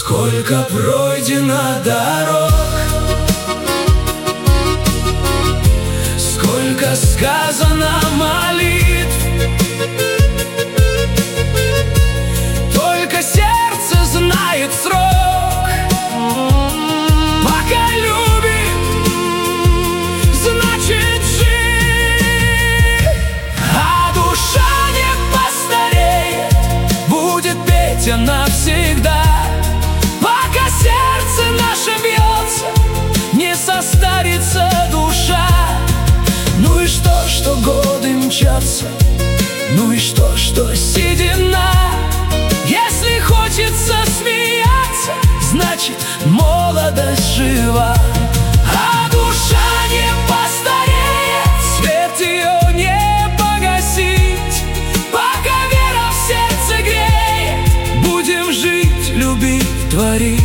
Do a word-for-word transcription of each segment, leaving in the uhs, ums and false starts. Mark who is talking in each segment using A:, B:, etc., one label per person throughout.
A: Сколько пройдено дорог, сколько сказано молитв, только сердце знает срок. Пока любит, значит жив, а душа не постареет, будет петь она навсегда. Пока сердце наше бьется, не состарится душа. Ну и что, что годы мчатся, ну и что, что седина. Если хочется смеяться, значит молодость жива. А душа не постареет, свет ее не погасить. Пока вера в сердце греет, будем жить, любить, творить.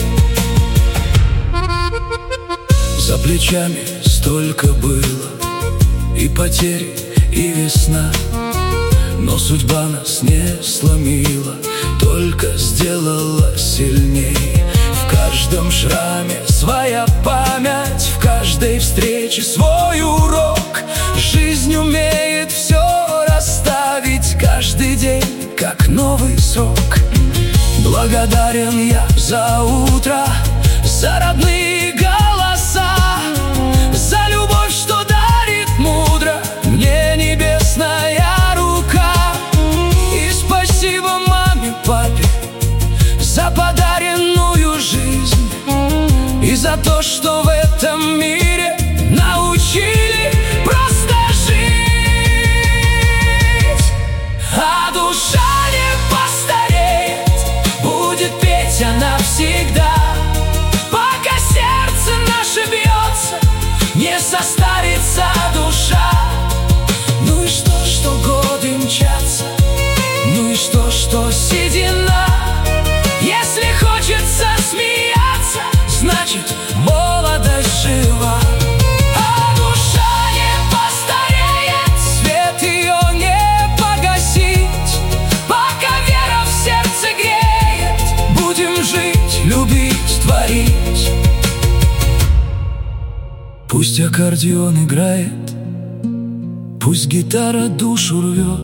A: За плечами столько было и потери, и весна, но судьба нас не сломила, только сделала сильней. В каждом шраме своя память, в каждой встрече свой урок. Жизнь умеет все расставить, каждый день как новый срок. Благодарен я за утро, за родные голоса, за любовь, что дарит мудро мне небесная рука. И спасибо маме, папе за подаренную жизнь, и за то, что в этом мире научили просто жить. А душа не постареет, будет петь она всегда. Пока сердце наше бьется, не состарится душа. Ну и что, что годы мчатся, ну и что, что седина. Если хочется смеяться, значит молодость жива. А душа не постареет, свет ее не погасить. Пока вера в сердце греет, будем жить, любить, творить. Пусть аккордеон играет, пусть гитара душу рвет,